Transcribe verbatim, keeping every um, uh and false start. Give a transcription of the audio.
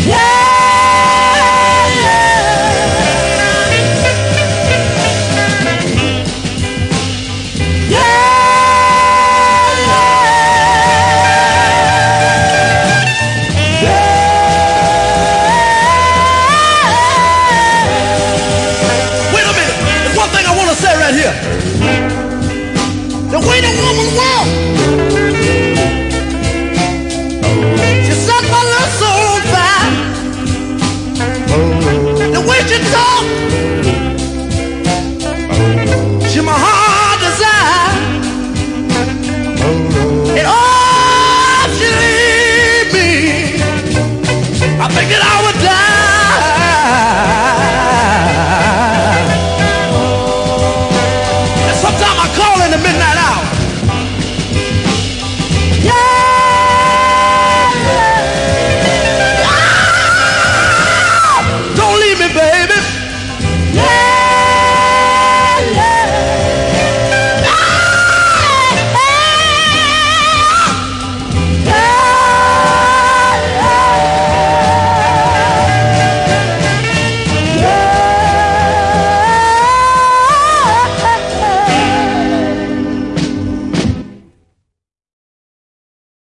The way the woman walk, she set my little soul on fire. The way she talk, she my heart desire. And oh, she leave me, I think that I will.